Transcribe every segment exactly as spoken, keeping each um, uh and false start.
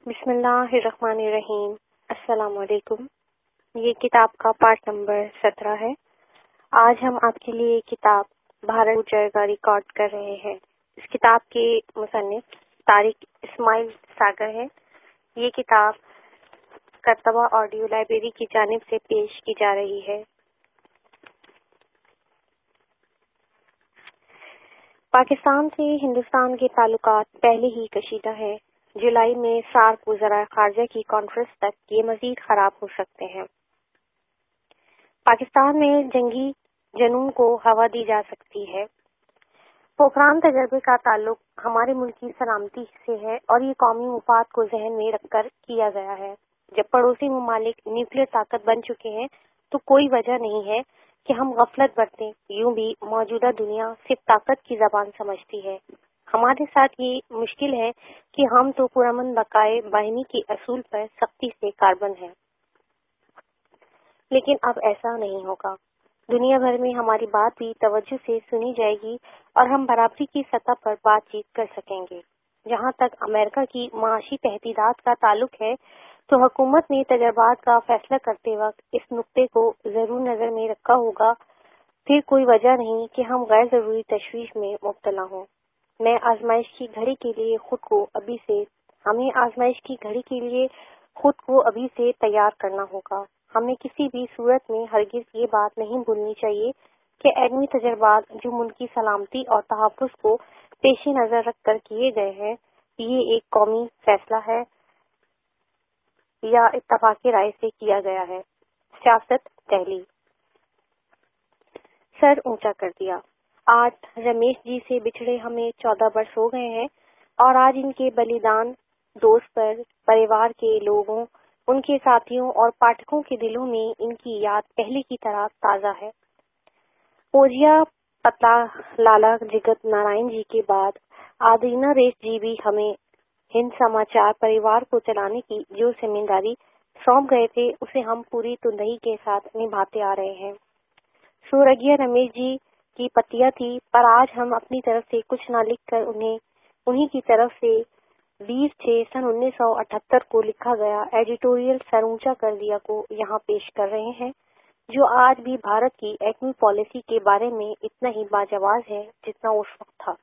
بسم اللہ الرحمن الرحیم۔ السلام علیکم۔ یہ کتاب کا پارٹ نمبر سترہ ہے۔ آج ہم آپ کے لیے کتاب بھارت گوچر کا ریکارڈ کر رہے ہیں۔ اس کتاب کے مصنف طارق اسماعیل ساگر ہے۔ یہ کتاب کرتبہ آڈیو لائبریری کی جانب سے پیش کی جا رہی ہے۔ پاکستان سے ہندوستان کے تعلقات پہلے ہی کشیدہ ہے۔ جولائی میں سارک وزراء خارجہ کی کانفرنس تک یہ مزید خراب ہو سکتے ہیں۔ پاکستان میں جنگی جنون کو ہوا دی جا سکتی ہے۔ پوکھران تجربے کا تعلق ہمارے ملک کی سلامتی سے ہے اور یہ قومی مفاد کو ذہن میں رکھ کر کیا گیا ہے۔ جب پڑوسی ممالک نیوکلیر طاقت بن چکے ہیں تو کوئی وجہ نہیں ہے کہ ہم غفلت برتیں۔ یوں بھی موجودہ دنیا صرف طاقت کی زبان سمجھتی ہے۔ ہمارے ساتھ یہ مشکل ہے کہ ہم تو پرامن بقائے باہمی کے اصول پر سختی سے کاربند ہیں، لیکن اب ایسا نہیں ہوگا۔ دنیا بھر میں ہماری بات بھی توجہ سے سنی جائے گی اور ہم برابری کی سطح پر بات چیت کر سکیں گے۔ جہاں تک امریکہ کی معاشی تہدیدات کا تعلق ہے تو حکومت نے تجربات کا فیصلہ کرتے وقت اس نقطے کو ضرور نظر میں رکھا ہوگا۔ پھر کوئی وجہ نہیں کہ ہم غیر ضروری تشویش میں مبتلا ہوں۔ میں آزمائش کی گھڑی کے لیے خود کو ابھی سے ہمیں آزمائش کی گھڑی کے لیے خود کو ابھی سے تیار کرنا ہوگا۔ ہمیں کسی بھی صورت میں ہرگز یہ بات نہیں بھولنی چاہیے کہ ایٹمی تجربات جو ملک کی سلامتی اور تحفظ کو پیش نظر رکھ کر کیے گئے ہیں، یہ ایک قومی فیصلہ ہے یا اتفاق رائے سے کیا گیا ہے۔ سیاست دہلی۔ سر اونچا کر دیا۔ آج رمیش جی سے بچھڑے ہمیں چودہ برس ہو گئے ہیں اور آج ان کے بلیدان دوست پر پریوار کے لوگوں، ان کے ساتھیوں اور پاٹھکوں کے دلوں میں ان کی یاد پہلے کی طرح تازہ ہے۔ پوجیا پتلا لالا جگت نارائن جی کے بعد آدرینا ریش جی بھی ہمیں ہند سماچار پریوار کو چلانے کی جو ذمہ داری سونپ گئے تھے اسے ہم پوری تندہی کے ساتھ نبھاتے آ رہے ہیں۔ سورگیہ رمیش جی کی پتیاں تھی، پر آج ہم اپنی طرف سے کچھ نہ لکھ کر انہیں انہی کی طرف سے بیس چھ سن انیس سو اٹھہتر کو لکھا گیا ایڈیٹوریل سر اونچا کر دیا کو یہاں پیش کر رہے ہیں، جو آج بھی بھارت کی ایٹمی پالیسی کے بارے میں اتنا ہی باجواز ہے جتنا اس وقت تھا۔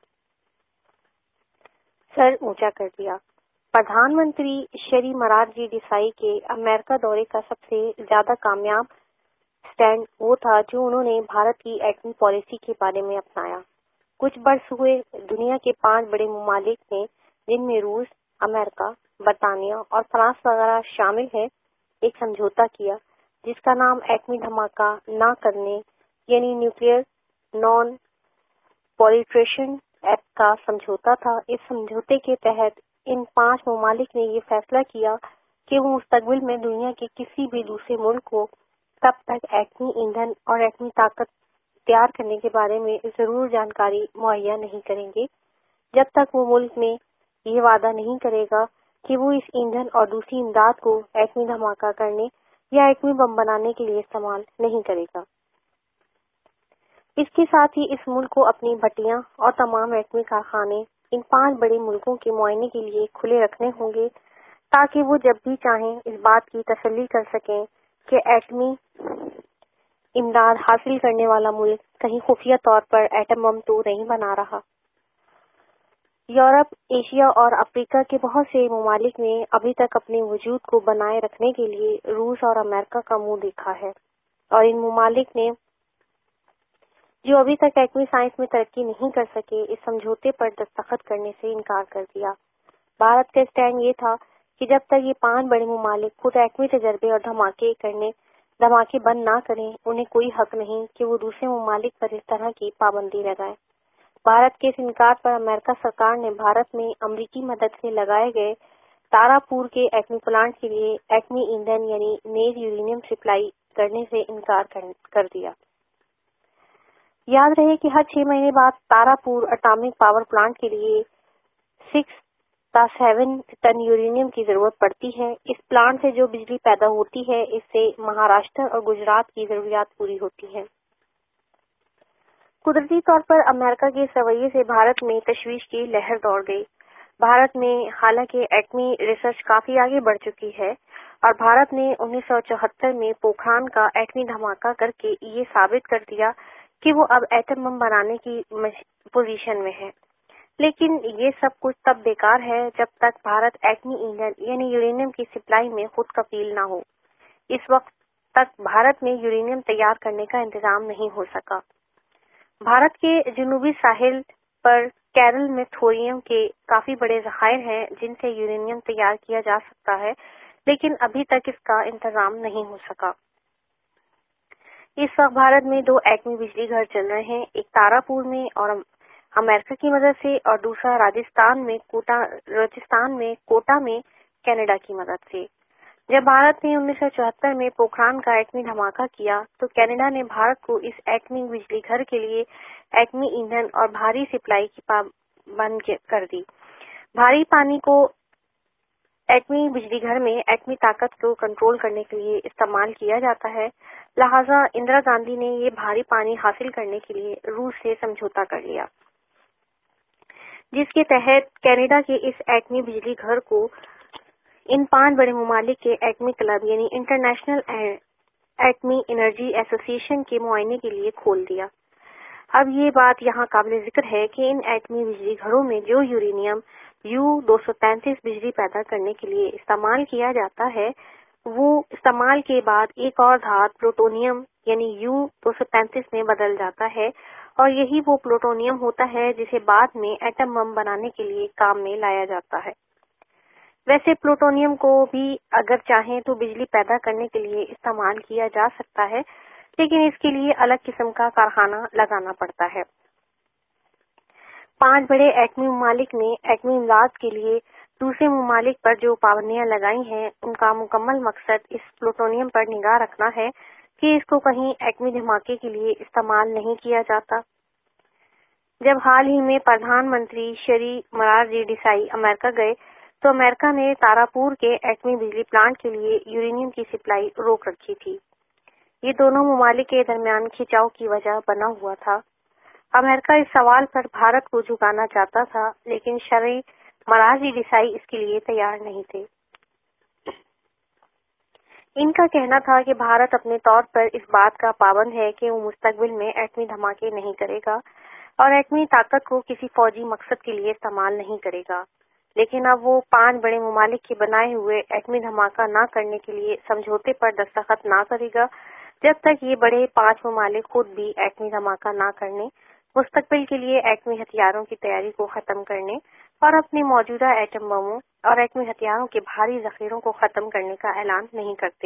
سر اونچا کر دیا۔ پردھان منتری شری مرار جی دیسائی کے امریکہ دورے کا سب سے زیادہ کامیاب سٹینڈ وہ تھا جو انہوں نے بھارت کی ایٹمی پالیسی کے بارے میں اپنایا۔ کچھ برس ہوئے دنیا کے پانچ بڑے ممالک نے، جن میں روس، امریکہ، برطانیہ اور فرانس وغیرہ شامل ہیں، ایک سمجھوتا کیا جس کا نام ایٹمی دھماکہ نہ کرنے یعنی نیوکلیئر نان پولیفریشن ایکٹ کا سمجھوتا تھا۔ اس سمجھوتے کے تحت ان پانچ ممالک نے یہ فیصلہ کیا کہ وہ مستقبل میں دنیا کے کسی بھی دوسرے ملک کو تب تک ایٹمی ایندھن اور ایٹمی طاقت تیار کرنے کے بارے میں ضرور جانکاری مہیا نہیں کریں گے جب تک وہ ملک میں یہ وعدہ نہیں کرے گا کہ وہ اس ایندھن اور دوسری امداد کو ایٹمی دھماکہ کرنے یا ایٹمی بم بنانے کے لیے استعمال نہیں کرے گا۔ اس کے ساتھ ہی اس ملک کو اپنی بھٹیاں اور تمام ایٹمی کارخانے ان پانچ بڑے ملکوں کے معائنے کے لیے کھلے رکھنے ہوں گے تاکہ وہ جب بھی چاہیں اس بات کی تسلی کر سکیں کہ ایٹمی امداد حاصل کرنے والا ملک کہیں خفیہ طور پر ایٹم بم تو نہیں بنا رہا۔ یورپ، ایشیا اور افریقہ کے بہت سے ممالک نے ابھی تک اپنے وجود کو بنائے رکھنے کے لیے روس اور امریکہ کا منہ دیکھا ہے، اور ان ممالک نے جو ابھی تک ایٹمی سائنس میں ترقی نہیں کر سکے اس سمجھوتے پر دستخط کرنے سے انکار کر دیا۔ بھارت کا اسٹینڈ یہ تھا کہ جب تک یہ پانچ بڑے ممالک خود ایٹمی تجربے اور دھماکے کرنے دھماکے بند نہ کریں، انہیں کوئی حق نہیں کہ وہ دوسرے ممالک پر اس طرح کی پابندی لگائیں۔ بھارت کے اس انکار پر امریکہ سرکار نے بھارت میں امریکی مدد سے لگائے گئے تارا پور کے ایٹمی پلانٹ کے لیے ایٹمی ایندھن یعنی نیز یورینیم سپلائی کرنے سے انکار کر دیا۔ یاد رہے کہ ہر چھ مہینے بعد تارا پور اٹامک پاور پلانٹ کے لیے سکس تا سیون ٹن یورینیم کی ضرورت پڑتی ہے۔ اس پلانٹ سے جو بجلی پیدا ہوتی ہے اس سے مہاراشٹر اور گجرات کی ضروریات پوری ہوتی ہیں۔ قدرتی طور پر امریکہ کے اس رویے سے بھارت میں تشویش کی لہر دوڑ گئی۔ بھارت میں حالانکہ ایٹمی ریسرچ کافی آگے بڑھ چکی ہے اور بھارت نے انیس سو چوہتر میں پوکھران کا ایٹمی دھماکہ کر کے یہ ثابت کر دیا کہ وہ اب ایٹم بم بنانے کی پوزیشن میں ہے، لیکن یہ سب کچھ تب بیکار ہے جب تک بھارت ایٹمی ایندھن یعنی یورینیم کی سپلائی میں خود کفیل نہ ہو۔ اس وقت تک بھارت میں یورینیم تیار کرنے کا انتظام نہیں ہو سکا۔ بھارت کے جنوبی ساحل پر کیرل میں تھوریم کے کافی بڑے ذخائر ہیں جن سے یورینیم تیار کیا جا سکتا ہے، لیکن ابھی تک اس کا انتظام نہیں ہو سکا۔ اس وقت بھارت میں دو ایٹمی بجلی گھر چل رہے ہیں، ایک تارا پور میں اور امریکہ کی مدد سے، اور دوسرا راجستھان میں کوٹا راجستھان میں کوٹا میں کینیڈا کی مدد سے۔ جب بھارت نے انیس سو چوہتر میں پوکھران کا ایٹمی دھماکہ کیا تو کینیڈا نے بھارت کو اس ایٹمی بجلی گھر کے لیے ایٹمی ایندھن اور بھاری سپلائی کی پابند کر دی۔ بھاری پانی کو ایٹمی بجلی گھر میں ایٹمی طاقت کو کنٹرول کرنے کے لیے استعمال کیا جاتا ہے، لہذا اندرا گاندھی نے یہ بھاری پانی حاصل کرنے کے لیے روس سے سمجھوتا کر لیا، جس کے تحت کینیڈا کے اس ایٹمی بجلی گھر کو ان پانچ بڑے ممالک کے ایٹمی کلب یعنی انٹرنیشنل ایٹمی انرجی ایسوسی ایشن کے معائنے کے لیے کھول دیا۔ اب یہ بات یہاں قابل ذکر ہے کہ ان ایٹمی بجلی گھروں میں جو یورینیم یو دو سو تینتیس بجلی پیدا کرنے کے لیے استعمال کیا جاتا ہے، وہ استعمال کے بعد ایک اور دھات پلوٹونیم یعنی یو دو سو تینتیس میں بدل جاتا ہے، اور یہی وہ پلوٹونیم ہوتا ہے جسے بعد میں ایٹم بم بنانے کے لیے کام میں لایا جاتا ہے۔ ویسے پلوٹونیم کو بھی اگر چاہیں تو بجلی پیدا کرنے کے لیے استعمال کیا جا سکتا ہے، لیکن اس کے لیے الگ قسم کا کارخانہ لگانا پڑتا ہے۔ پانچ بڑے ایٹمی ممالک نے ایٹمی امداد کے لیے دوسرے ممالک پر جو پابندیاں لگائی ہیں، ان کا مکمل مقصد اس پلوٹونیم پر نگاہ رکھنا ہے کہ اس کو کہیں ایٹمی دھماکے کے لیے استعمال نہیں کیا جاتا۔ جب حال ہی میں پردھان منتری شری مرار جی دیسائی امریکہ گئے تو امریکہ نے تارا پور کے ایٹمی بجلی پلانٹ کے لیے یورینیم کی سپلائی روک رکھی تھی۔ یہ دونوں ممالک کے درمیان کھینچاؤ کی وجہ بنا ہوا تھا۔ امریکہ اس سوال پر بھارت کو جھکانا چاہتا تھا، لیکن شری مرار جی دیسائی اس کے لیے تیار نہیں تھے۔ ان کا کہنا تھا کہ بھارت اپنے طور پر اس بات کا پابند ہے کہ وہ مستقبل میں ایٹمی دھماکے نہیں کرے گا اور ایٹمی طاقت کو کسی فوجی مقصد کے لیے استعمال نہیں کرے گا، لیکن اب وہ پانچ بڑے ممالک کے بنائے ہوئے ایٹمی دھماکہ نہ کرنے کے لیے سمجھوتے پر دستخط نہ کرے گا جب تک یہ بڑے پانچ ممالک خود بھی ایٹمی دھماکہ نہ کرنے، مستقبل کے لیے ایٹمی ہتھیاروں کی تیاری کو ختم کرنے اور اپنے موجودہ ایٹم بموں اور ایٹمی ہتھیاروں کے بھاری ذخیروں کو ختم کرنے کا اعلان نہیں کرتے۔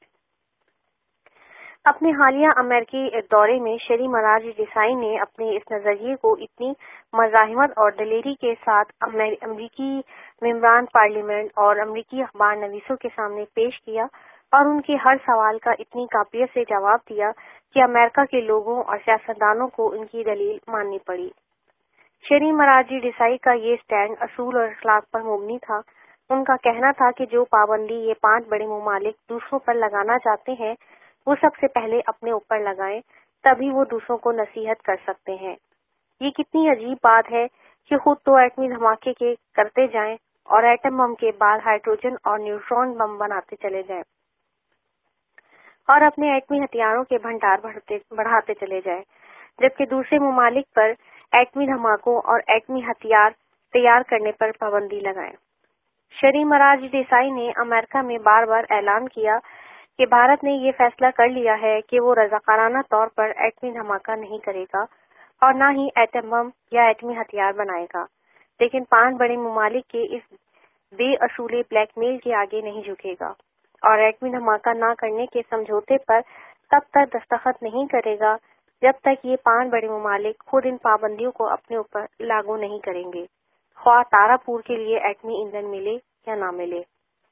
اپنے حالیہ امریکی دورے میں شری مرار جی دیسائی نے اپنے اس نظریے کو اتنی مزاحمت اور دلیری کے ساتھ امریکی ممبران پارلیمنٹ اور امریکی اخبار نویسوں کے سامنے پیش کیا اور ان کے ہر سوال کا اتنی قاطعیت سے جواب دیا کہ امریکہ کے لوگوں اور سیاستدانوں کو ان کی دلیل ماننی پڑی۔ شری مرار جی دیسائی کا یہ سٹینڈ اصول اور اخلاق پر مبنی تھا۔ ان کا کہنا تھا کہ جو پابندی یہ پانچ بڑے ممالک دوسروں پر لگانا چاہتے ہیں، وہ سب سے پہلے اپنے اوپر لگائیں، تبھی وہ دوسروں کو نصیحت کر سکتے ہیں۔ یہ کتنی عجیب بات ہے کہ خود تو ایٹمی دھماکے کے کرتے جائیں اور ایٹم بم کے بعد ہائیڈروجن اور نیوٹرون بم بناتے چلے جائیں اور اپنے ایٹمی ہتھیاروں کے بھنڈار بڑھاتے چلے جائیں، جبکہ دوسرے ممالک پر ایٹمی دھماکوں اور ایٹمی ہتھیار تیار کرنے پر پابندی لگائیں۔ شری مرار جی دیسائی نے امریکہ میں بار بار اعلان کیا کہ بھارت نے یہ فیصلہ کر لیا ہے کہ وہ رضاکارانہ طور پر ایٹمی دھماکہ نہیں کرے گا اور نہ ہی ایٹم بم یا ایٹمی ہتھیار بنائے گا، لیکن پانچ بڑے ممالک کے اس بے اصولے بلیک میل کے آگے نہیں جھکے گا اور ایٹمی دھماکہ نہ کرنے کے سمجھوتے پر تب تک دستخط نہیں کرے گا جب تک یہ پانچ بڑے ممالک خود ان پابندیوں کو اپنے اوپر لاگو نہیں کریں گے، خواہ تارا پور کے لیے ایٹمی ایندھن ملے یا نہ ملے۔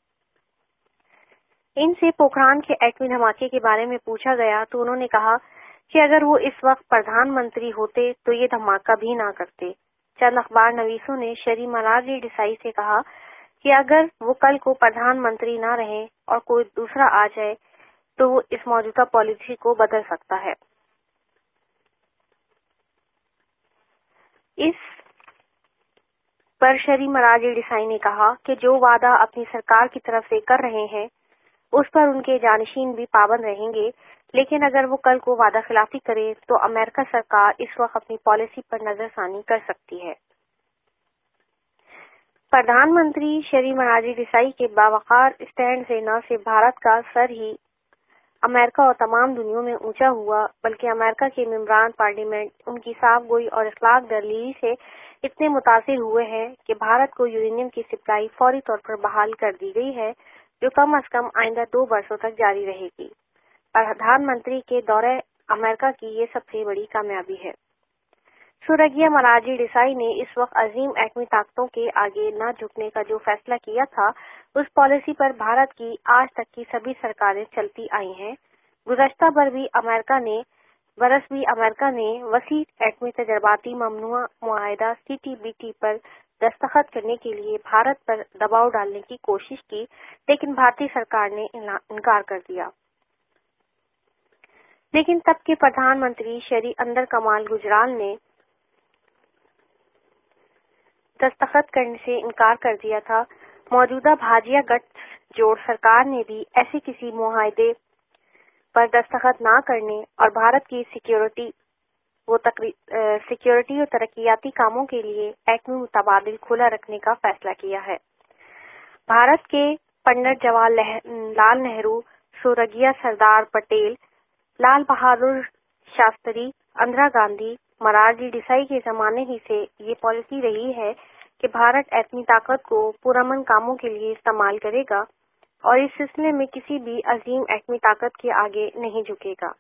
ان سے پوکھران کے ایٹمی دھماکے کے بارے میں پوچھا گیا تو انہوں نے کہا کہ اگر وہ اس وقت پردھان منتری ہوتے تو یہ دھماکہ بھی نہ کرتے۔ چند اخبار نویسوں نے شری مرار جی دیسائی سے کہا کہ اگر وہ کل کو پردھان منتری نہ رہیں اور کوئی دوسرا آ جائے تو وہ اس موجودہ پالیسی کو بدل سکتا ہے۔ اس پر شری مراجی دیسائی نے کہا کہ جو وعدہ اپنی سرکار کی طرف سے کر رہے ہیں اس پر ان کے جانشین بھی پابند رہیں گے، لیکن اگر وہ کل کو وعدہ خلافی کرے تو امریکہ سرکار اس وقت اپنی پالیسی پر نظر ثانی کر سکتی ہے۔ پردھان منتری شری مراجی دیسائی کے باوقار اسٹینڈ سے نہ صرف بھارت کا سر ہی امریکہ اور تمام دنیا میں اونچا ہوا، بلکہ امریکہ کے ممبران پارلیمنٹ ان کی صاف گوئی اور اخلاق دلیری سے اتنے متاثر ہوئے ہیں کہ بھارت کو یورینیم کی سپلائی فوری طور پر بحال کر دی گئی ہے، جو کم از کم آئندہ دو برسوں تک جاری رہے گی۔ پردھان منتری کے دورہ امریکہ کی یہ سب سے بڑی کامیابی ہے۔ سورگیہ مراجی دیسائی نے اس وقت عظیم ایٹمی طاقتوں کے آگے نہ جھکنے کا جو فیصلہ کیا تھا، اس پالیسی پر بھارت کی آج تک کی سبھی سرکاریں چلتی آئی ہیں۔ گزشتہ بر بھی امریکہ نے برس بھی امریکہ نے وسیع ایٹمی تجرباتی ممنوعہ معاہدہ سی ٹی بی ٹی پر دستخط کرنے کے لیے بھارت پر دباؤ ڈالنے کی کوشش کی، لیکن بھارتی سرکار نے انکار کر دیا۔ لیکن تب کے پردھان منتری شری اندر کمال گجرال نے دستخط کرنے سے انکار کر دیا تھا۔ موجودہ بھاجیہ گٹھ جوڑ سرکار نے بھی ایسے کسی معاہدے پر دستخط نہ کرنے اور بھارت کی سیکیورٹی و سیکیورٹی اور ترقیاتی کاموں کے لیے ایٹمی متبادل کھلا رکھنے کا فیصلہ کیا ہے۔ بھارت کے پنڈت جواہر لال نہرو، سورگیہ سردار پٹیل، لال بہادر شاستری، اندرا گاندھی، مراجی دیسائی کے زمانے ہی سے یہ پالیسی رہی ہے کہ بھارت ایٹمی طاقت کو پرامن کاموں کے لیے استعمال کرے گا اور اس سلسلے میں کسی بھی عظیم ایٹمی طاقت کے آگے نہیں جھکے گا۔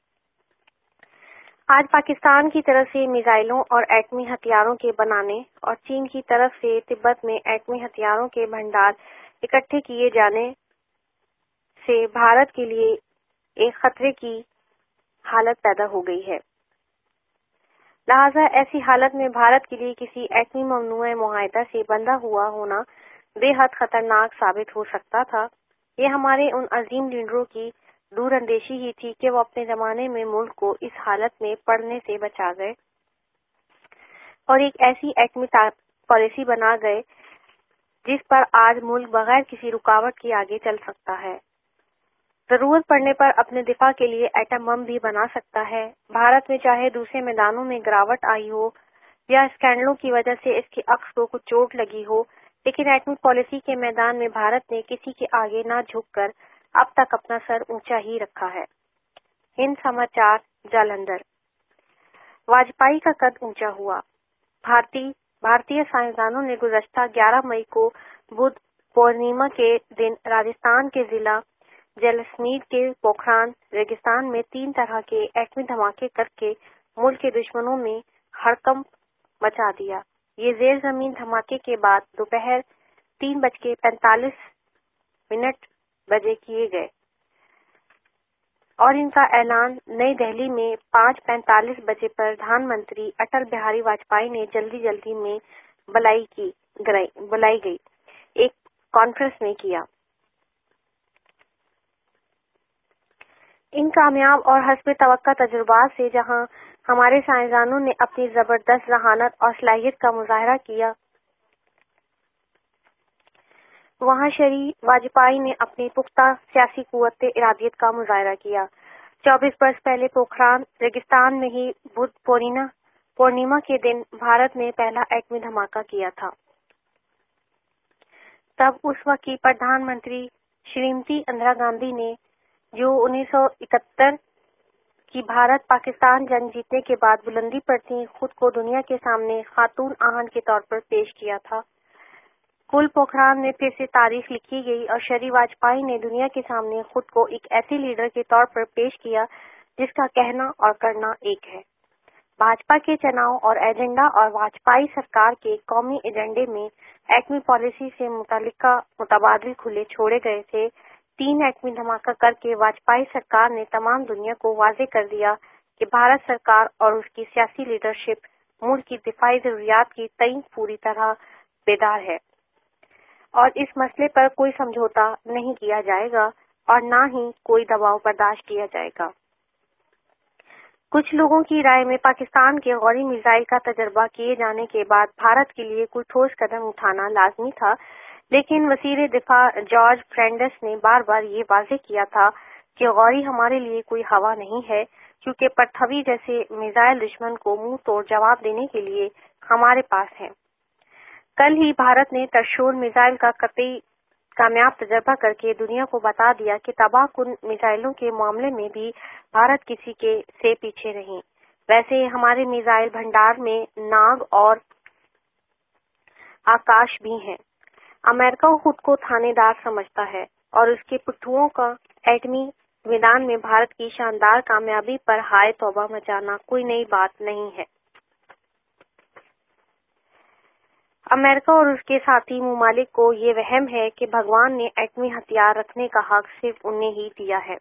آج پاکستان کی طرف سے میزائلوں اور ایٹمی ہتھیاروں کے بنانے اور چین کی طرف سے تبت میں ایٹمی ہتھیاروں کے بھنڈار اکٹھے کیے جانے سے بھارت کے لیے ایک خطرے کی حالت پیدا ہو گئی ہے۔ لہذا ایسی حالت میں بھارت کے لیے کسی ایٹمی ممنوعہ معاہدہ سے بندھا ہوا ہونا بے حد خطرناک ثابت ہو سکتا تھا۔ یہ ہمارے ان عظیم لیڈروں کی دور اندیشی ہی تھی کہ وہ اپنے زمانے میں ملک کو اس حالت میں پڑنے سے بچا گئے اور ایک ایسی ایٹمی پالیسی بنا گئے جس پر آج ملک بغیر کسی رکاوٹ کے آگے چل سکتا ہے، ضرورت پڑنے پر اپنے دفاع کے لیے ایٹم بم بھی بنا سکتا ہے۔ بھارت میں چاہے دوسرے میدانوں میں گراوٹ آئی ہو یا اسکینڈلوں کی وجہ سے اس کے عکس کو کچھ چوٹ لگی ہو، لیکن ایٹمی پالیسی کے میدان میں بھارت نے کسی کے آگے نہ جھک کر اب تک اپنا سر اونچا ہی رکھا ہے۔ ہند سماچار، جالندھر۔ واجپئی کا قد اونچا ہوا۔ بھارتی بھارتی سائنسدانوں نے گزشتہ گیارہ مئی کو بدھ پورنیما کے دن راجستھان کے ضلع جیسلمیر کے پوکھران ریگستان میں تین طرح کے ایٹمی دھماکے کر کے ملک کے دشمنوں میں ہڑکمپ مچا دیا۔ یہ زیر زمین دھماکے کے بعد دوپہر تین بج کے پینتالیس منٹ بجے کیے گئے اور ان کا اعلان نئی دہلی میں پانچ پینتالیس بجے پردھان منتری اٹل بہاری واجپئی نے جلدی جلدی میں بلائی کی بلائی گئی ایک کانفرنس میں کیا۔ ان کامیاب اور حسب توقع تجربات سے جہاں ہمارے سائنسدانوں نے اپنی زبردست ذہانت اور صلاحیت کا مظاہرہ کیا، وہاں شری واجپئی نے اپنی پختہ سیاسی قوت ارادیت کا مظاہرہ کیا۔ چوبیس برس پہلے پوکھران ریگستان میں ہی بدھ پورنیما کے دن بھارت نے پہلا ایٹمی دھماکہ کیا تھا۔ تب اس وقت کی پردھان منتری شریمتی اندرا گاندھی نے، جو انیس سو اکہتر کی بھارت پاکستان جنگ جیتنے کے بعد بلندی پر تھی، خود کو دنیا کے سامنے خاتون آہن کے طور پر پیش کیا تھا۔ کل پوکھران میں پھر سے تاریخ لکھی گئی اور شری واجپئی نے دنیا کے سامنے خود کو ایک ایسے لیڈر کے طور پر پیش کیا جس کا کہنا اور کرنا ایک ہے۔ بھاجپا کے چناؤ اور ایجنڈا اور واجپئی سرکار کے قومی ایجنڈے میں ایٹمی پالیسی سے متعلقہ متبادل کھلے چھوڑے گئے تھے۔ تین ایٹمی دھماکہ کر کے واجپئی سرکار نے تمام دنیا کو واضح کر دیا کہ بھارت سرکار اور اس کی سیاسی لیڈرشپ ملک کی دفاعی ضروریات کی تئیں پوری طرح بیدار ہے اور اس مسئلے پر کوئی سمجھوتا نہیں کیا جائے گا اور نہ ہی کوئی دباؤ برداشت کیا جائے گا۔ کچھ لوگوں کی رائے میں پاکستان کے غوری میزائل کا تجربہ کیے جانے کے بعد بھارت کے لیے کوئی ٹھوس قدم اٹھانا لازمی تھا، لیکن وزیر دفاع جارج فرنینڈس نے بار بار یہ واضح کیا تھا کہ غوری ہمارے لیے کوئی ہوا نہیں ہے، کیونکہ پرتھوی جیسے میزائل دشمن کو منہ توڑ جواب دینے کے لیے ہمارے پاس ہیں۔ کل ہی بھارت نے ترشول میزائل کا قطعی کامیاب تجربہ کر کے دنیا کو بتا دیا کہ تباہ کن میزائلوں کے معاملے میں بھی بھارت کسی کے سے پیچھے نہیں۔ ویسے ہمارے میزائل بھنڈار میں ناگ اور آکاش بھی ہیں۔ امریکہ خود کو تھانے دار سمجھتا ہے اور اس کے پٹھوؤں کا ایٹمی میدان میں بھارت کی شاندار کامیابی پر ہائے توبہ مچانا کوئی نئی بات نہیں ہے۔ امریکہ اور اس کے ساتھی ممالک کو یہ وہم ہے کہ بھگوان نے ایٹمی ہتھیار رکھنے کا حق صرف انہیں ہی دیا ہے۔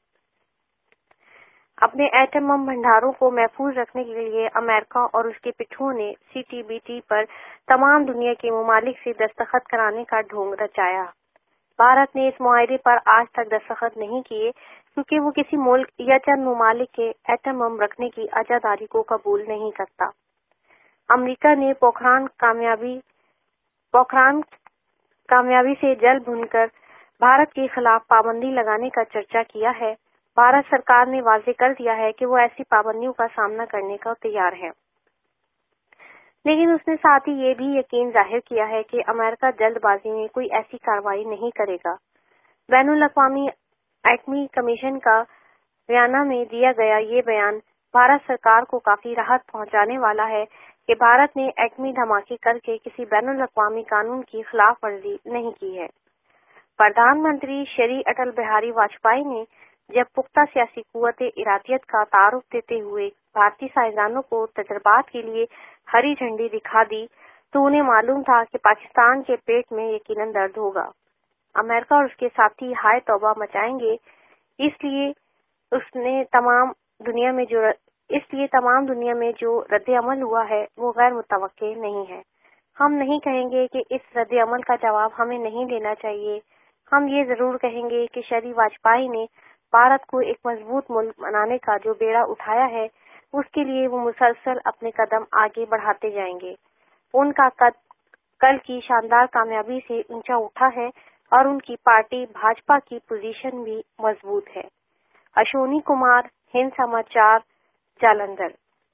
اپنے ایٹم بم بھنڈاروں کو محفوظ رکھنے کے لیے امریکہ اور اس کے پٹھوؤں نے سی ٹی بی ٹی پر تمام دنیا کے ممالک سے دستخط کرانے کا ڈھونگ رچایا۔ بھارت نے اس معاہدے پر آج تک دستخط نہیں کیے کیونکہ وہ کسی ملک یا چند ممالک کے ایٹم بم رکھنے کی عزاداری کو قبول نہیں کرتا۔ امریکہ نے پوکھران کامیابی پوکھران کامیابی سے جل بھن کر بھارت کے خلاف پابندی لگانے کا چرچا کیا ہے۔ بھارت سرکار نے واضح کر دیا ہے کہ وہ ایسی پابندیوں کا سامنا کرنے کا تیار ہے، لیکن اس نے ساتھ ہی یہ بھی یقین ظاہر کیا ہے کہ امریکہ جلد بازی میں کوئی ایسی کارروائی نہیں کرے گا۔ بین الاقوامی ایٹمی کمیشن کا ویانا میں دیا گیا یہ بیان بھارت سرکار کو کافی راحت پہنچانے والا ہے کہ بھارت نے ایٹمی دھماکے کر کے کسی بین الاقوامی قانون کی خلاف ورزی نہیں کی ہے۔ پردھان منتری شری اٹل بہاری واجپئی نے جب پختہ سیاسی قوت ارادیت کا تعارف دیتے ہوئے بھارتی سائنسدانوں کو تجربات کے لیے ہری جھنڈی دکھا دی تو انہیں معلوم تھا کہ پاکستان کے پیٹ میں یقیناً درد ہوگا۔ امریکہ اور اس کے ساتھی ہائے توبہ مچائیں گے، اس لیے اس نے تمام دنیا میں جو اس لیے تمام دنیا میں جو رد عمل ہوا ہے وہ غیر متوقع نہیں ہے۔ ہم نہیں کہیں گے کہ اس رد عمل کا جواب ہمیں نہیں دینا چاہیے۔ ہم یہ ضرور کہیں گے کہ شری واجپئی نے بھارت کو ایک مضبوط ملک بنانے کا جو بیڑا اٹھایا ہے اس کے لیے وہ مسلسل اپنے قدم آگے بڑھاتے جائیں گے۔ ان کا قد کل کی شاندار کامیابی سے اونچا اٹھا ہے اور ان کی پارٹی بھاجپا کی پوزیشن بھی مضبوط ہے۔ اشونی کمار، ہند سماچار، جالندھر۔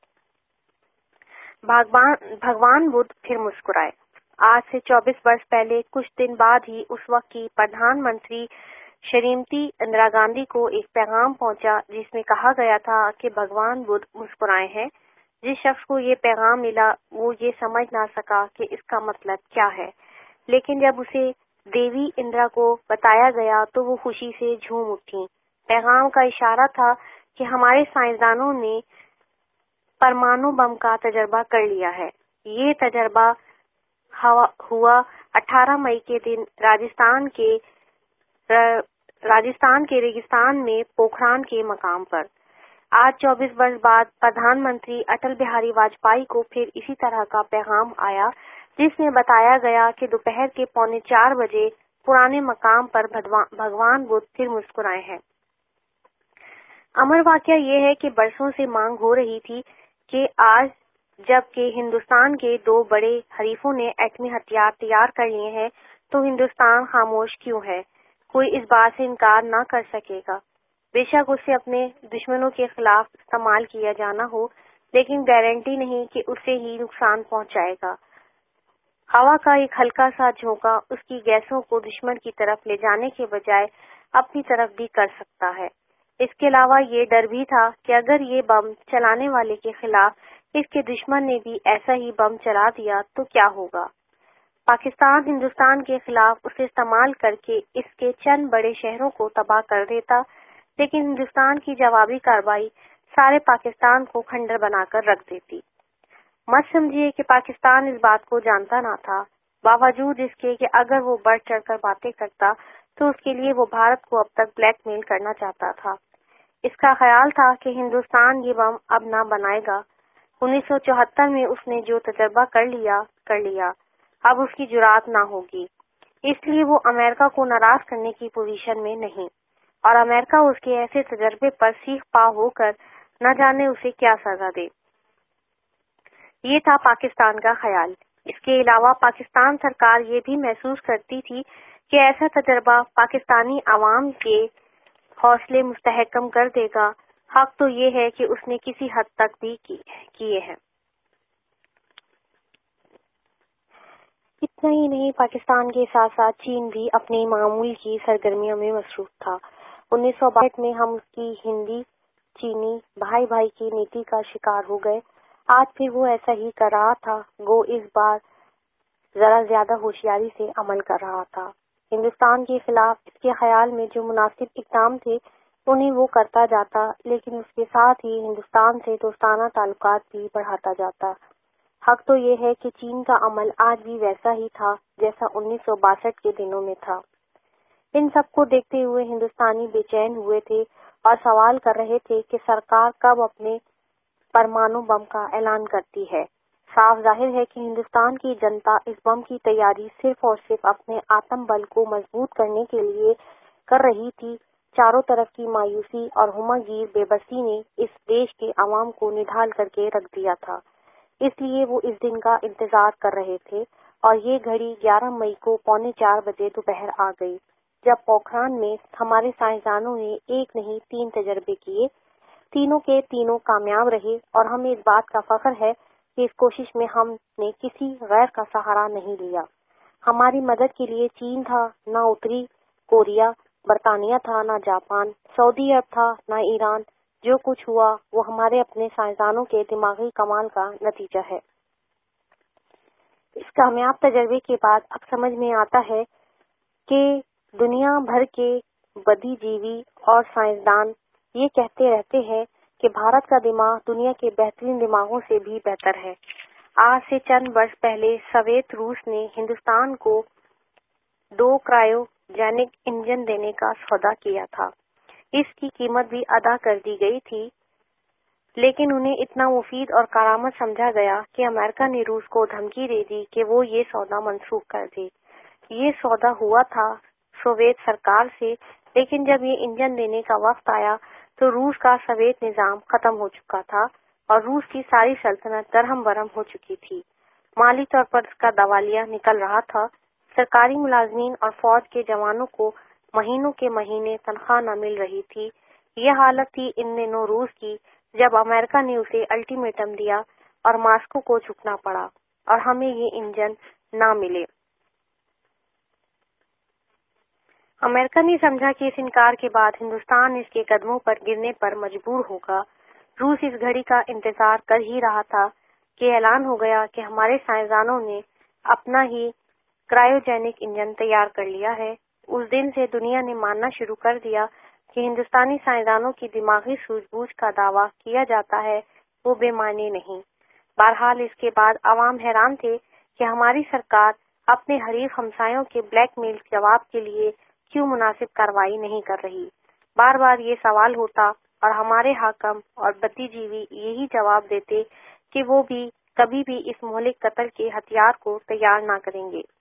بھگوان بدھ پھر مسکرائے۔ آج سے چوبیس برس پہلے کچھ دن بعد ہی اس وقت کی پردھان منتری شریمتی اندرا گاندھی کو ایک پیغام پہنچا جس میں کہا گیا تھا کہ بھگوان بدھ مسکرائے ہیں۔ جس شخص کو یہ پیغام ملا وہ یہ سمجھ نہ سکا کہ اس کا مطلب کیا ہے، لیکن جب اسے دیوی اندرا کو بتایا گیا تو وہ خوشی سے جھوم اٹھی۔ پیغام کا اشارہ تھا کہ ہمارے سائنسدانوں نے پرمانو بم کا تجربہ کر لیا ہے۔ یہ تجربہ ہوا اٹھارہ مئی کے دن راجستھان کے راجستھان کے ریگستان میں پوکھران کے مقام پر۔ آج چوبیس برس بعد پردھان منتری اٹل بہاری واجپئی کو پھر اسی طرح کا پیغام آیا جس میں بتایا گیا کہ دوپہر کے پونے چار بجے پرانے مقام پر بھگوان بدھ پھر مسکرائے ہیں۔ امر واقعہ یہ ہے کہ برسوں سے مانگ ہو رہی تھی کہ آج جب کہ ہندوستان کے دو بڑے حریفوں نے ایٹمی ہتھیار تیار کر لیے ہیں تو ہندوستان خاموش کیوں ہے؟ کوئی اس بات سے انکار نہ کر سکے گا۔ بے شک اسے اپنے دشمنوں کے خلاف استعمال کیا جانا ہو، لیکن گارنٹی نہیں کہ اسے ہی نقصان پہنچائے گا۔ ہوا کا ایک ہلکا سا جھونکا اس کی گیسوں کو دشمن کی طرف لے جانے کے بجائے اپنی طرف بھی کر سکتا ہے۔ اس کے علاوہ یہ ڈر بھی تھا کہ اگر یہ بم چلانے والے کے خلاف اس کے دشمن نے بھی ایسا ہی بم چلا دیا تو کیا ہوگا؟ پاکستان ہندوستان کے خلاف اسے استعمال کر کے اس کے چند بڑے شہروں کو تباہ کر دیتا، لیکن ہندوستان کی جوابی کارروائی سارے پاکستان کو کھنڈر بنا کر رکھ دیتی۔ مت سمجھیے کہ پاکستان اس بات کو جانتا نہ تھا، باوجود اس کے کہ اگر وہ بڑھ چڑھ کر باتیں کرتا تو اس کے لیے وہ بھارت کو اب تک بلیک میل کرنا چاہتا تھا۔ اس کا خیال تھا کہ ہندوستان یہ بم اب نہ بنائے گا۔ انیس سو چوہتر میں اس نے جو تجربہ کر لیا کر لیا اب اس کی جرات نہ ہوگی، اس لیے وہ امریکہ کو ناراض کرنے کی پوزیشن میں نہیں، اور امریکہ اس کے ایسے تجربے پر سیخ پا ہو کر نہ جانے اسے کیا سزا دے۔ یہ تھا پاکستان کا خیال۔ اس کے علاوہ پاکستان سرکار یہ بھی محسوس کرتی تھی کہ ایسا تجربہ پاکستانی عوام کے حوصلے مستحکم کر دے گا۔ حق تو یہ ہے کہ اس نے کسی حد تک بھی کیے ہیں۔ اتنا ہی نہیں، پاکستان کے ساتھ ساتھ چین بھی اپنے معمول کی سرگرمیوں میں مصروف تھا۔ انیس سو باسٹھ میں ہم اس کی ہندی چینی بھائی بھائی کی نیتی کا شکار ہو گئے۔ آج پھر وہ ایسا ہی کر رہا تھا، گو اس بار ذرا زیادہ ہوشیاری سے عمل کر رہا تھا۔ ہندوستان کے خلاف اس کے خیال میں جو مناسب اقدام تھے انہیں وہ کرتا جاتا، لیکن اس کے ساتھ ہی ہندوستان سے دوستانہ تعلقات بھی بڑھاتا جاتا۔ حق تو یہ ہے کہ چین کا عمل آج بھی ویسا ہی تھا جیسا انیس سو باسٹھ کے دنوں میں تھا۔ ان سب کو دیکھتے ہوئے ہندوستانی بے چین ہوئے تھے اور سوال کر رہے تھے کہ سرکار کب اپنے پرمانو بم کا اعلان کرتی ہے۔ صاف ظاہر ہے کہ ہندوستان کی جنتا اس بم کی تیاری صرف اور صرف اپنے آتم بل کو مضبوط کرنے کے لیے کر رہی تھی۔ چاروں طرف کی مایوسی اور ہمہ گیر بے بسی نے اس دیش کے عوام کو نڈھال کر کے رکھ دیا تھا، اس لیے وہ اس دن کا انتظار کر رہے تھے۔ اور یہ گھڑی گیارہ مئی کو پونے چار بجے دوپہر آ گئی، جب پوکھران میں ہمارے سائنسدانوں نے ایک نہیں تین تجربے کیے۔ تینوں کے تینوں کامیاب رہے اور ہمیں اس بات کا فخر ہے کہ اس کوشش میں ہم نے کسی غیر کا سہارا نہیں لیا۔ ہماری مدد کے لیے چین تھا، نہ اتری کوریا، برطانیہ تھا، نہ جاپان، سعودی عرب تھا، نہ ایران۔ جو کچھ ہوا وہ ہمارے اپنے سائنسدانوں کے دماغی کمال کا نتیجہ ہے۔ اس کامیاب تجربے کے بعد اب سمجھ میں آتا ہے کہ دنیا بھر کے بدی جیوی اور سائنسدان یہ کہتے رہتے ہیں کہ بھارت کا دماغ دنیا کے بہترین دماغوں سے بھی بہتر ہے۔ آج سے چند برس پہلے سوویت روس نے ہندوستان کو دو کرائیو جینک انجن دینے کا سودا کیا تھا۔ اس کی قیمت بھی ادا کر دی گئی تھی، لیکن انہیں اتنا مفید اور کارآمد سمجھا گیا کہ امریکہ نے روس کو دھمکی دے دی کہ وہ یہ سودا منسوخ کر دے۔ یہ سودا ہوا تھا سوویت سرکار سے، لیکن جب یہ انجن دینے کا وقت آیا تو روس کا سوویت نظام ختم ہو چکا تھا اور روس کی ساری سلطنت درہم برہم ہو چکی تھی۔ مالی طور پر اس کا دیوالیہ نکل رہا تھا۔ سرکاری ملازمین اور فوج کے جوانوں کو مہینوں کے مہینے تنخواہ نہ مل رہی تھی۔ یہ حالت تھی ان دنوں روس کی، جب امریکہ نے اسے الٹیمیٹم دیا اور ماسکو کو جھکنا پڑا اور ہمیں یہ انجن نہ ملے۔ امریکہ نے سمجھا کہ اس انکار کے بعد ہندوستان اس کے قدموں پر گرنے پر مجبور ہوگا۔ روس اس گھڑی کا انتظار کر ہی رہا تھا کہ اعلان ہو گیا کہ ہمارے سائنسدانوں نے اپنا ہی کرائیوجینک انجن تیار کر لیا ہے۔ اس دن سے دنیا نے ماننا شروع کر دیا کہ ہندوستانی سائنسدانوں کی دماغی سوجھ بوجھ کا دعویٰ کیا جاتا ہے وہ بے معنی نہیں۔ بہرحال اس کے بعد عوام حیران تھے کہ ہماری سرکار اپنے حریف ہمسایوں کے بلیک میل جواب کے لیے کیوں مناسب کارروائی نہیں کر رہی۔ بار بار یہ سوال ہوتا اور ہمارے حاکم اور بدی جیوی یہی جواب دیتے کہ وہ بھی کبھی بھی اس مہلک قتل کے ہتھیار کو تیار نہ کریں گے۔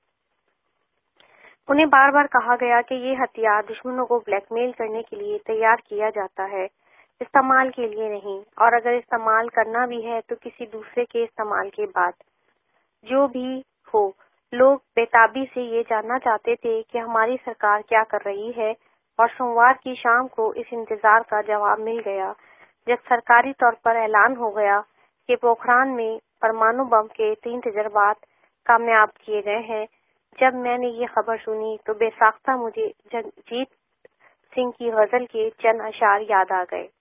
انہیں بار بار کہا گیا کہ یہ ہتھیار دشمنوں کو بلیک میل کرنے کے لیے تیار کیا جاتا ہے، استعمال کے لیے نہیں، اور اگر استعمال کرنا بھی ہے تو کسی دوسرے کے استعمال کے بعد۔ جو بھی ہو، لوگ بےتابی سے یہ جاننا چاہتے تھے کہ ہماری سرکار کیا کر رہی ہے، اور سوموار کی شام کو اس انتظار کا جواب مل گیا جب سرکاری طور پر اعلان ہو گیا کہ پوکھران میں پرمانو بم کے تین تجربات کامیاب کیے گئے ہیں۔ جب میں نے یہ خبر سنی تو بے ساختہ مجھے جگجیت سنگھ کی غزل کے چند اشعار یاد آ گئے۔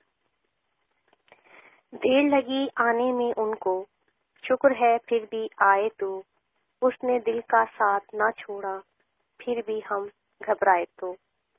دیر لگی آنے میں ان کو، شکر ہے پھر بھی آئے تو، اس نے دل کا ساتھ نہ چھوڑا پھر بھی ہم گھبرائے تو۔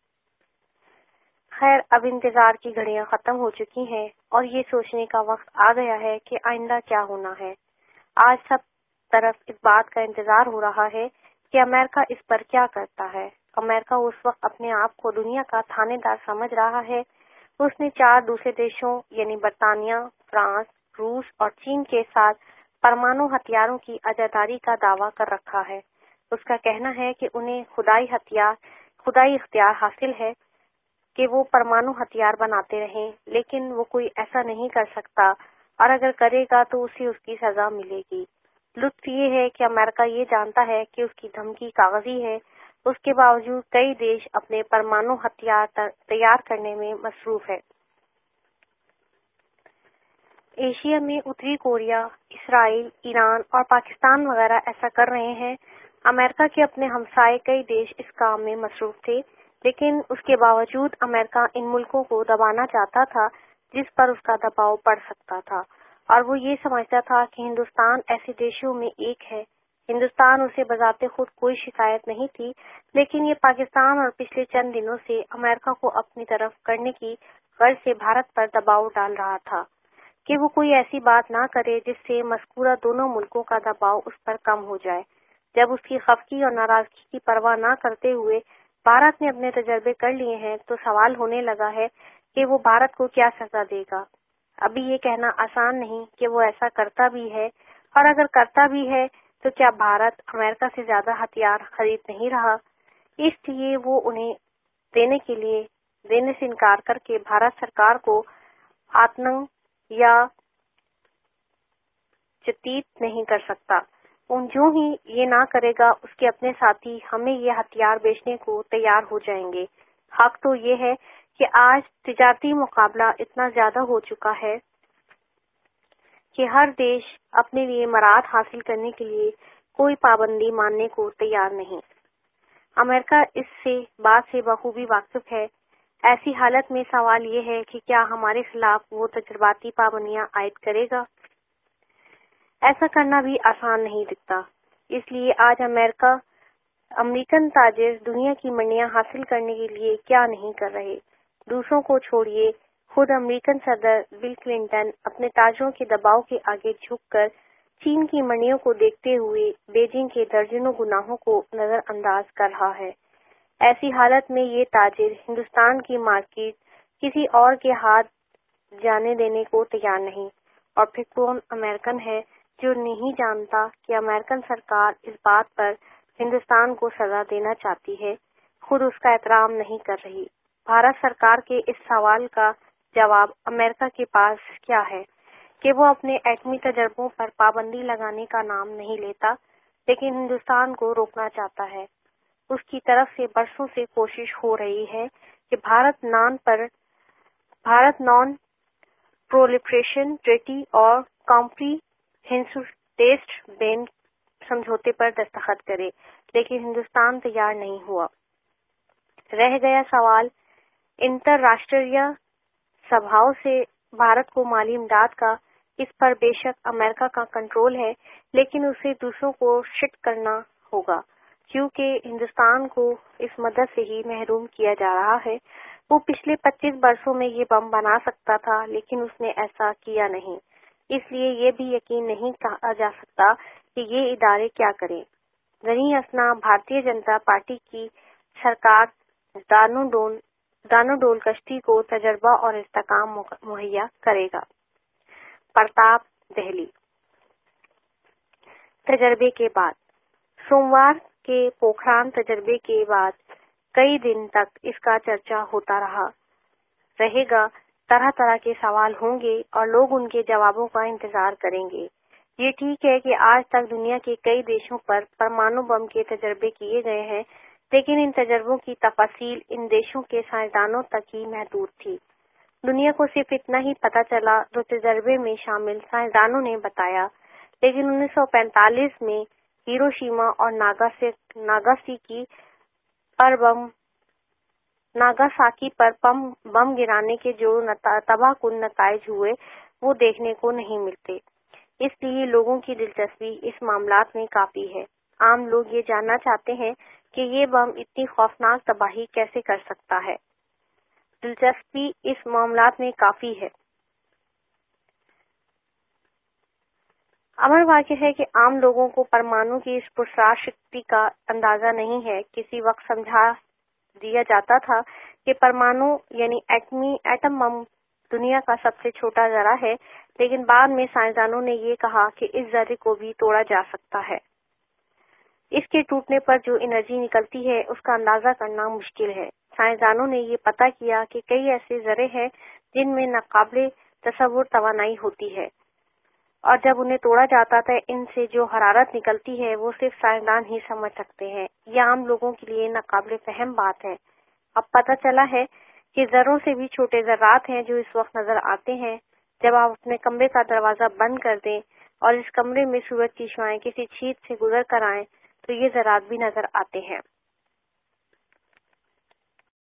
خیر، اب انتظار کی گھڑیاں ختم ہو چکی ہیں اور یہ سوچنے کا وقت آ گیا ہے کہ آئندہ کیا ہونا ہے۔ آج سب طرف اس بات کا انتظار ہو رہا ہے کہ امریکہ اس پر کیا کرتا ہے۔ امریکہ اس وقت اپنے آپ کو دنیا کا تھانے دار سمجھ رہا ہے۔ اس نے چار دوسرے دیشوں یعنی برطانیہ، فرانس، روس اور چین کے ساتھ پرمانو ہتھیاروں کی عزاداری کا دعویٰ کر رکھا ہے۔ اس کا کہنا ہے کہ انہیں خدائی ہتھیار خدائی اختیار حاصل ہے۔ کہ وہ پرمانو ہتھیار بناتے رہیں، لیکن وہ کوئی ایسا نہیں کر سکتا، اور اگر کرے گا تو اسے اس کی سزا ملے گی۔ لطف یہ ہے کہ امریکہ یہ جانتا ہے کہ اس کی دھمکی کاغذی ہے، اس کے باوجود کئی دیش اپنے پرمانو ہتھیار تیار کرنے میں مصروف ہے۔ ایشیا میں اتری کوریا، اسرائیل، ایران اور پاکستان وغیرہ ایسا کر رہے ہیں۔ امریکہ کے اپنے ہمسائے کئی دیش اس کام میں مصروف تھے، لیکن اس کے باوجود امریکہ ان ملکوں کو دبانا چاہتا تھا جس پر اس کا دباؤ پڑ سکتا تھا، اور وہ یہ سمجھتا تھا کہ ہندوستان ایسے دیشوں میں ایک ہے۔ ہندوستان اسے بذات خود کوئی شکایت نہیں تھی، لیکن یہ پاکستان اور پچھلے چند دنوں سے امریکہ کو اپنی طرف کرنے کی غرض سے بھارت پر دباؤ ڈال رہا تھا کہ وہ کوئی ایسی بات نہ کرے جس سے مذکورہ دونوں ملکوں کا دباؤ اس پر کم ہو جائے۔ جب اس کی خفگی اور ناراضگی کی پرواہ نہ کرتے ہوئے بھارت نے اپنے تجربے کر لیے ہیں، تو سوال ہونے لگا ہے کہ وہ بھارت کو کیا سزا دے گا۔ ابھی یہ کہنا آسان نہیں کہ وہ ایسا کرتا بھی ہے، اور اگر کرتا بھی ہے تو کیا بھارت امریکہ سے زیادہ ہتھیار خرید نہیں رہا؟ اس لیے وہ انہیں دینے کے لیے دینے سے انکار کر کے بھارت سرکار کو آتنک یا چتیت نہیں کر سکتا۔ ان جو ہی یہ نہ کرے گا، اس کے اپنے ساتھی ہمیں یہ ہتھیار بیچنے کو تیار ہو جائیں گے۔ حق تو یہ ہے کہ آج تجارتی مقابلہ اتنا زیادہ ہو چکا ہے کہ ہر دیش اپنے لیے مراعات حاصل کرنے کے لیے کوئی پابندی ماننے کو تیار نہیں۔ امریکہ اس سے بات سے بخوبی واقف ہے۔ ایسی حالت میں سوال یہ ہے کہ کیا ہمارے خلاف وہ تجرباتی پابندیاں عائد کرے گا؟ ایسا کرنا بھی آسان نہیں دکھتا۔ اس لیے آج امریکہ امریکن تاجر دنیا کی منڈیاں حاصل کرنے کے لیے کیا نہیں کر رہے۔ دوسروں کو چھوڑیے، خود امریکن صدر بل کلنٹن اپنے تاجروں کے دباؤ کے آگے جھک کر چین کی منڈیوں کو دیکھتے ہوئے بیجنگ کے درجنوں گناہوں کو نظر انداز کر رہا ہے۔ ایسی حالت میں یہ تاجر ہندوستان کی مارکیٹ کسی اور کے ہاتھ جانے دینے کو تیار نہیں، اور پھر کون امریکن ہے جو نہیں جانتا کہ امریکن سرکار اس بات پر ہندوستان کو سزا دینا چاہتی ہے، خود اس کا احترام نہیں کر رہی۔ بھارت سرکار کے اس سوال کا جواب امریکہ کے پاس کیا ہے کہ وہ اپنے ایٹمی تجربوں پر پابندی لگانے کا نام نہیں لیتا، لیکن ہندوستان کو روکنا چاہتا ہے۔ اس کی طرف سے برسوں سے کوشش ہو رہی ہے کہ بھارت نان پر بھارت نان پرولیفریشن ٹریٹی اور کمپریہنسو بین سمجھوتے پر دستخط کرے، لیکن ہندوستان تیار نہیں ہوا۔ رہ گیا سوال انتر راشٹریہ سبھاؤں سے بھارت کو مالی امداد کا۔ اس پر بے شک امریکہ کا کنٹرول ہے، لیکن اسے دوسروں کو شفٹ کرنا ہوگا، کیونکہ ہندوستان کو اس مدد سے ہی محروم کیا جا رہا ہے۔ وہ پچھلے پچیس برسوں میں یہ بم بنا سکتا تھا، لیکن اس نے ایسا کیا نہیں۔ اس لیے یہ بھی یقین نہیں کہا جا سکتا کہ یہ ادارے کیا کریں۔ غنی اسنا بھارتیہ جنتا پارٹی کی سرکار دانو ڈول دانو ڈول کشتی کو تجربہ اور استحکام مہیا کرے گا۔ پرتاپ، دہلی۔ تجربے کے بعد سوموار کے پوکھران تجربے کے بعد کئی دن تک اس کا چرچا ہوتا رہا رہے گا۔ طرح طرح کے سوال ہوں گے اور لوگ ان کے جوابوں کا انتظار کریں گے۔ یہ ٹھیک ہے کہ آج تک دنیا کے کئی دیشوں پر پرمانو بم کے تجربے کیے گئے ہیں، لیکن ان تجربوں کی تفاصیل ان دیشوں کے سائنسدانوں تک ہی محدود تھی۔ دنیا کو صرف اتنا ہی پتہ چلا جو تجربے میں شامل سائنسدانوں نے بتایا، لیکن انیس سو پینتالیس میں ہیروشیما اور ناگاساکی پر بم ناگاساکی پر بم بم گرانے کے جو تباہ کن نتائج ہوئے وہ دیکھنے کو نہیں ملتے۔ اس لیے لوگوں کی دلچسپی اس معاملات میں کافی ہے۔ عام لوگ یہ جاننا چاہتے ہیں کہ یہ بم اتنی خوفناک تباہی کیسے کر سکتا ہے۔ دلچسپی اس معاملات میں کافی ہے۔ امر واقع ہے کہ عام لوگوں کو پرمانو کی اس پراسرار شکتی کا اندازہ نہیں ہے۔ کسی وقت سمجھا دیا جاتا تھا کہ پرمانو یعنی ایٹمی ایٹم بم دنیا کا سب سے چھوٹا ذرہ ہے، لیکن بعد میں سائنسدانوں نے یہ کہا کہ اس ذرے کو بھی توڑا جا سکتا ہے۔ اس کے ٹوٹنے پر جو انرجی نکلتی ہے اس کا اندازہ کرنا مشکل ہے۔ سائنسدانوں نے یہ پتہ کیا کہ کئی ایسے ذرے ہیں جن میں ناقابل تصور توانائی ہوتی ہے، اور جب انہیں توڑا جاتا ہے ان سے جو حرارت نکلتی ہے وہ صرف سائنسدان ہی سمجھ سکتے ہیں۔ یہ عام لوگوں کے لیے ناقابل فہم بات ہے۔ اب پتہ چلا ہے کہ ذروں سے بھی چھوٹے ذرات ہیں جو اس وقت نظر آتے ہیں جب آپ اپنے کمرے کا دروازہ بند کر دیں اور اس کمرے میں سورج کی شعاعیں کسی چھید سے گزر کر آئیں تو یہ ذرات بھی نظر آتے ہیں۔